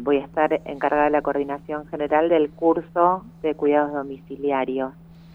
voy a estar encargada de la coordinación general del curso de cuidados domiciliarios.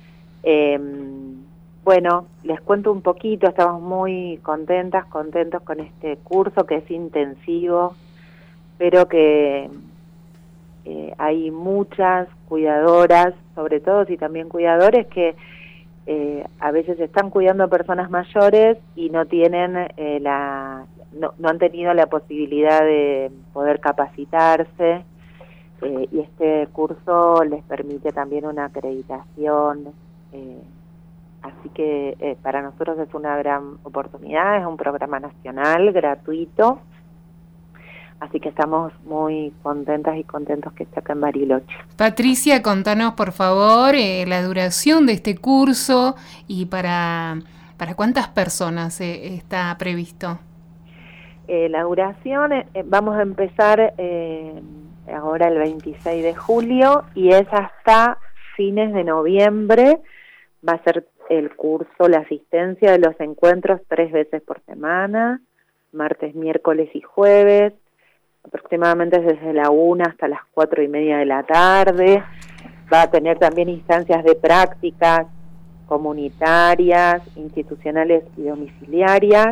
Bueno, les cuento un poquito, estamos muy contentos con este curso que es intensivo, pero que hay muchas cuidadoras, sobre todo, y también cuidadores que a veces están cuidando a personas mayores y no tienen no han tenido la posibilidad de poder capacitarse, y este curso les permite también una acreditación, así que para nosotros es una gran oportunidad, es un programa nacional, gratuito, así que estamos muy contentas y contentos que esté acá en Bariloche. Patricia, contanos por favor la duración de este curso y para cuántas personas está previsto. La duración, vamos a empezar ahora el 26 de julio y es hasta fines de noviembre. Va a ser el curso, la asistencia de los encuentros 3 veces por semana, martes, miércoles y jueves, aproximadamente desde la 1 hasta las 4:30 de la tarde. Va a tener también instancias de prácticas comunitarias, institucionales y domiciliarias.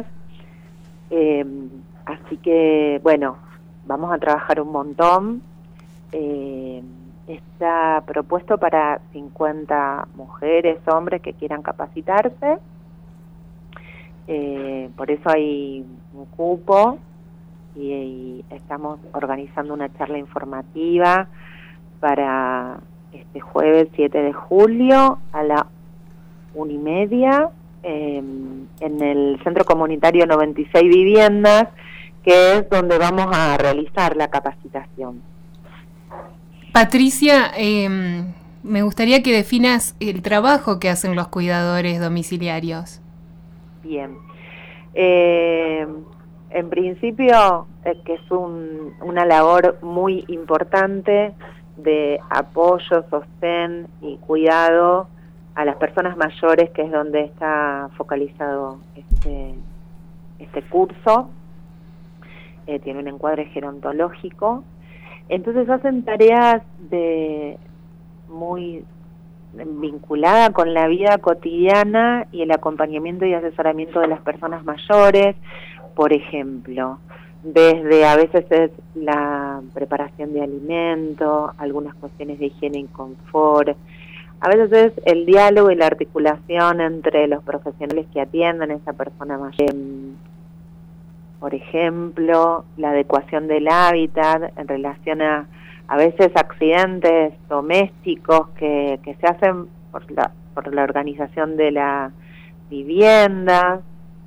Así que, bueno, vamos a trabajar un montón. Está propuesto para 50 mujeres, hombres que quieran capacitarse. Por eso hay un cupo y estamos organizando una charla informativa para este jueves 7 de julio a la 1:30 en el Centro Comunitario 96 Viviendas, que es donde vamos a realizar la capacitación. Patricia, me gustaría que definas el trabajo que hacen los cuidadores domiciliarios. Bien. En principio, que es una labor muy importante de apoyo, sostén y cuidado a las personas mayores, que es donde está focalizado este curso. Tiene un encuadre gerontológico. Entonces hacen tareas muy vinculada con la vida cotidiana y el acompañamiento y asesoramiento de las personas mayores. Por ejemplo, desde a veces es la preparación de alimento, algunas cuestiones de higiene y confort, a veces es el diálogo y la articulación entre los profesionales que atienden a esa persona mayor. Por ejemplo, la adecuación del hábitat en relación a veces accidentes domésticos que se hacen por la organización de la vivienda,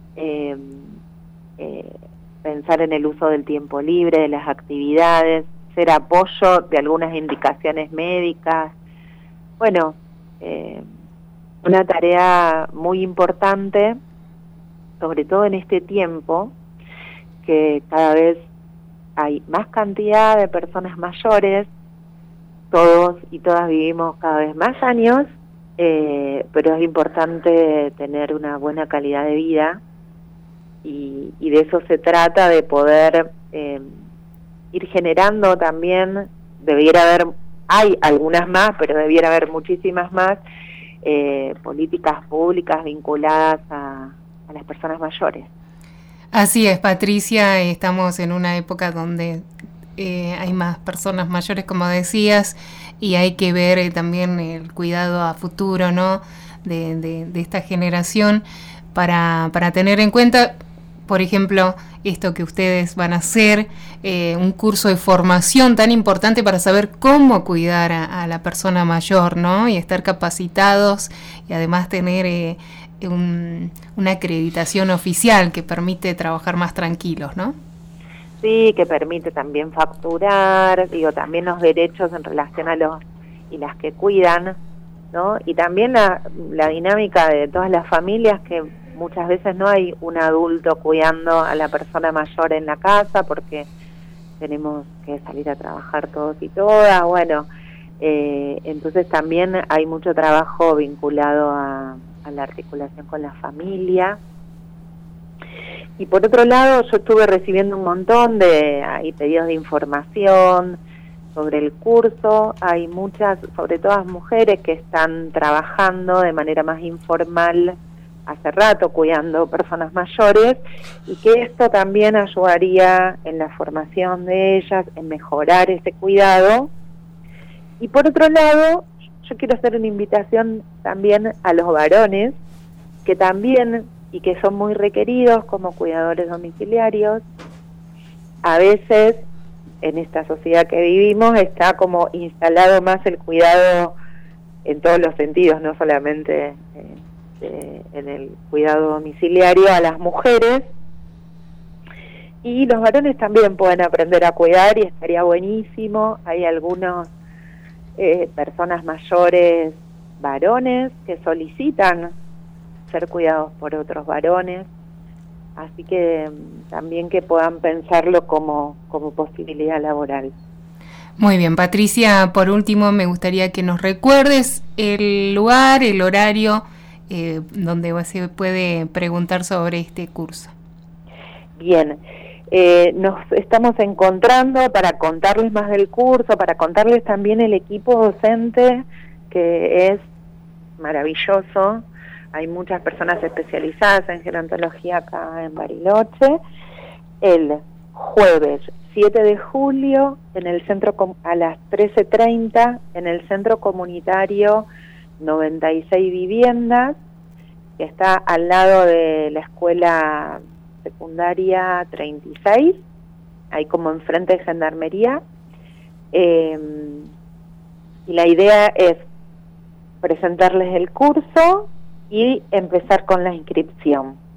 pensar en el uso del tiempo libre, de las actividades, ser apoyo de algunas indicaciones médicas. Bueno, una tarea muy importante, sobre todo en este tiempo, que cada vez hay más cantidad de personas mayores, todos y todas vivimos cada vez más años, pero es importante tener una buena calidad de vida y de eso se trata, de poder ir generando también, hay algunas más, pero debiera haber muchísimas más, políticas públicas vinculadas a las personas mayores. Así es, Patricia, estamos en una época donde hay más personas mayores, como decías, y hay que ver también el cuidado a futuro, ¿no?, de esta generación para tener en cuenta, por ejemplo, esto que ustedes van a hacer, un curso de formación tan importante para saber cómo cuidar a la persona mayor, ¿no?, y estar capacitados y además tener una acreditación oficial que permite trabajar más tranquilos, ¿no? Sí, que permite también facturar, también los derechos en relación a los y las que cuidan, ¿no? Y también la dinámica de todas las familias, que muchas veces no hay un adulto cuidando a la persona mayor en la casa porque tenemos que salir a trabajar todos y todas. Bueno, entonces también hay mucho trabajo vinculado a la articulación con la familia. Y por otro lado, yo estuve recibiendo un montón de pedidos de información sobre el curso. Hay muchas, sobre todo mujeres, que están trabajando de manera más informal hace rato, cuidando personas mayores, y que esto también ayudaría en la formación de ellas, en mejorar ese cuidado. Y por otro lado, yo quiero hacer una invitación también a los varones, que también, y que son muy requeridos como cuidadores domiciliarios. A veces en esta sociedad que vivimos está como instalado más el cuidado en todos los sentidos, no solamente en el cuidado domiciliario a las mujeres, y los varones también pueden aprender a cuidar, y estaría buenísimo. Hay algunos personas mayores varones que solicitan ser cuidados por otros varones, así que también que puedan pensarlo como posibilidad laboral. Muy bien, Patricia, por último me gustaría que nos recuerdes el lugar, el horario donde se puede preguntar sobre este curso. Bien, nos estamos encontrando para contarles más del curso, para contarles también el equipo docente, que es maravilloso. Hay muchas personas especializadas en gerontología acá en Bariloche. El jueves 7 de julio en el centro a las 13:30 en el centro comunitario 96 Viviendas, que está al lado de la escuela secundaria 36, ahí como enfrente de Gendarmería. Y la idea es presentarles el curso y empezar con la inscripción.